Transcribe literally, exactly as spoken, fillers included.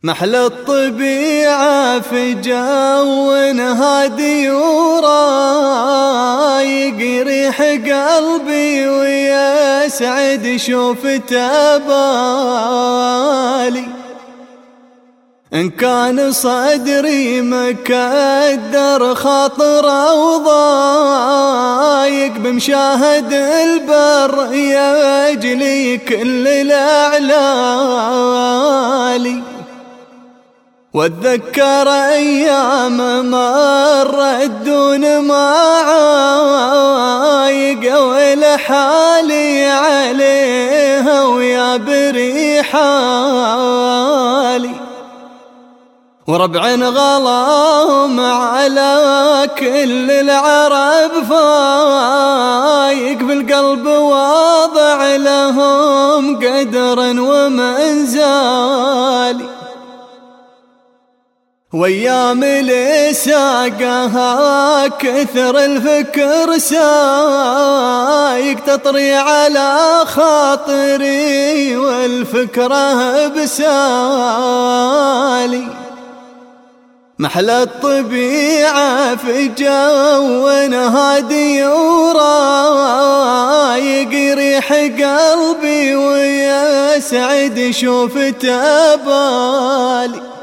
محلى الطبيعة في جو هادي ورايق، يريح قلبي ويسعد شوفته بالي. إن كان صدري مكدر خاطره وضايق، بمشاهد البر يجلي كل الأعلالي. واتذكر أيام مرت دون ما عايق، ولحالي عليها ويا بريحالي. وربع غلاهم على كل العرب فايق، بالقلب واضع لهم قدرا ومنزالي. وايام لساقها كثر الفكر سايق، تطري على خاطري والفكره بسالي. محلى الطبيعة في جو هادي ورايق، يريح قلبي ويسعد شوفته بالي.